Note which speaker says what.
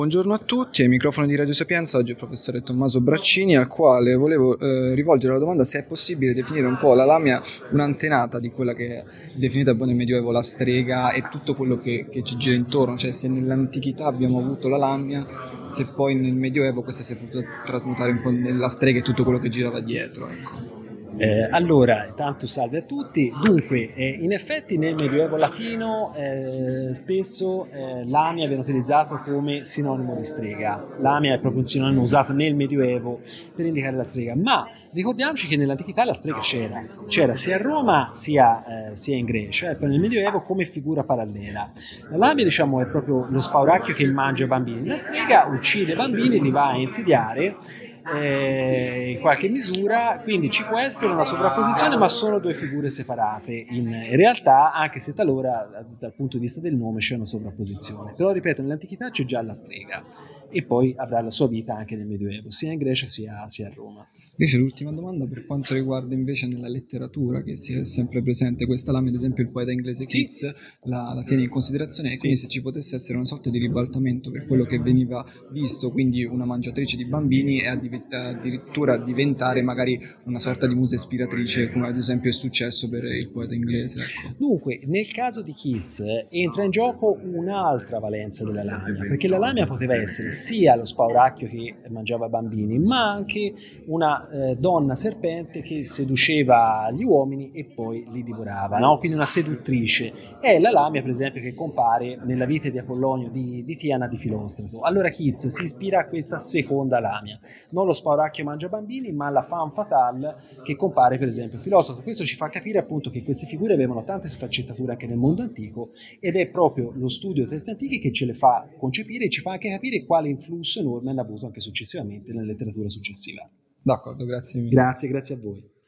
Speaker 1: Buongiorno a tutti, ai microfoni di Radio Sapienza oggi il professore Tommaso Braccini, al quale volevo rivolgere la domanda se è possibile definire un po' la Lamia un'antenata di quella che è definita nel Medioevo la strega e tutto quello che ci gira intorno, cioè se nell'antichità abbiamo avuto la Lamia, se poi nel Medioevo questa si è potuta trasmutare un po' nella strega e tutto quello che girava dietro, ecco.
Speaker 2: Allora, tanto salve a tutti. Dunque, in effetti nel Medioevo latino spesso lamia viene utilizzato come sinonimo di strega. Lamia è proprio un sinonimo usato nel Medioevo per indicare la strega, ma ricordiamoci che nell'antichità la strega c'era sia a Roma sia in Grecia, e poi nel Medioevo come figura parallela. La lamia, diciamo, è proprio lo spauracchio che mangia bambini. La strega uccide bambini, li va a insidiare in qualche misura, quindi ci può essere una sovrapposizione, ma sono due figure separate in realtà, anche se talora dal punto di vista del nome c'è una sovrapposizione. Però ripeto, nell'antichità c'è già la strega e poi avrà la sua vita anche nel Medioevo, sia in Grecia sia a Roma.
Speaker 1: Invece l'ultima domanda per quanto riguarda invece nella letteratura, che si è sempre presente questa Lamia, ad esempio il poeta inglese Keats la tiene in considerazione, e quindi se ci potesse essere una sorta di ribaltamento per quello che veniva visto, quindi una mangiatrice di bambini, e addirittura diventare magari una sorta di musa ispiratrice, come ad esempio è successo per il poeta inglese. Ecco.
Speaker 2: Dunque, nel caso di Keats entra in gioco un'altra valenza della Lamia, perché la Lamia poteva essere sia lo spauracchio che mangiava bambini, ma anche una donna serpente che seduceva gli uomini e poi li divorava, no? Quindi una seduttrice. È la Lamia, per esempio, che compare nella vita di Apollonio di Tiana di Filostrato. Allora Keats si ispira a questa seconda Lamia, non lo spauracchio mangia bambini, ma la femme fatale che compare per esempio in Filostrato. Questo ci fa capire appunto che queste figure avevano tante sfaccettature anche nel mondo antico, ed è proprio lo studio dei testi antichi che ce le fa concepire e ci fa anche capire quale influsso enorme hanno avuto anche successivamente nella letteratura successiva.
Speaker 1: D'accordo, grazie mille.
Speaker 2: Grazie a voi.